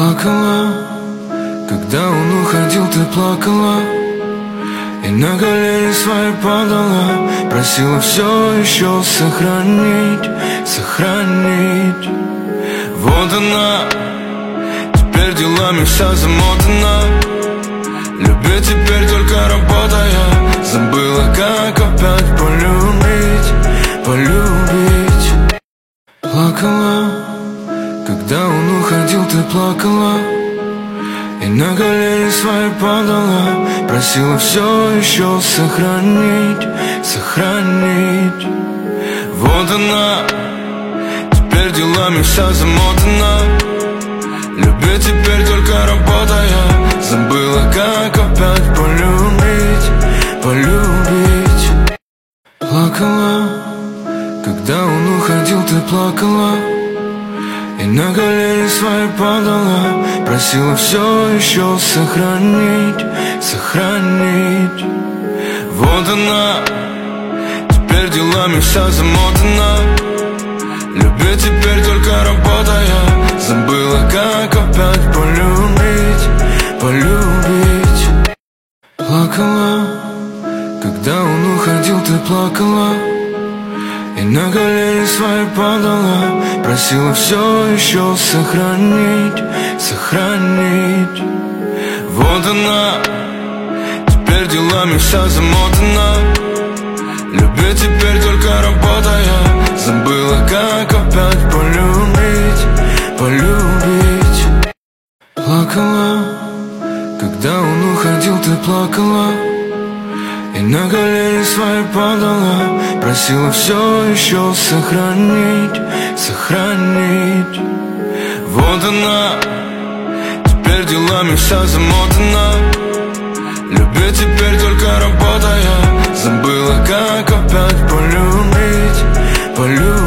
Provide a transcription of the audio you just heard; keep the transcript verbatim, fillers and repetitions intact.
Плакала, когда он уходил, ты плакала, и на колени свои падала, просила все еще сохранить, сохранить. Вот она, теперь делами вся замотана, любит теперь только работая, забыла, как опять полюбить, полюбить. Плакала, когда он уходил, ты плакала, и на колени свои падала, просила все еще сохранить, сохранить. Вот она, теперь делами вся замотана, любит теперь только работая, забыла, как опять полюбить, полюбить. Плакала, когда он уходил, ты плакала, и на колени свои падала, просила все еще сохранить, сохранить. Вот она, теперь делами вся замотана, любит теперь только работая, забыла, как опять полюбить, полюбить. Плакала, когда он уходил, ты плакала, и на колени свои падала, просила все еще сохранить, сохранить. Вот она, теперь делами вся замотана, любит теперь только работая, забыла, как опять полюбить, полюбить. Плакала, когда он уходил, ты плакала, и на колени свои падала, просила все еще сохранить, сохранить. Вот она, теперь делами вся замотана, любит теперь только работая, забыла, как опять полюбить, полюбить.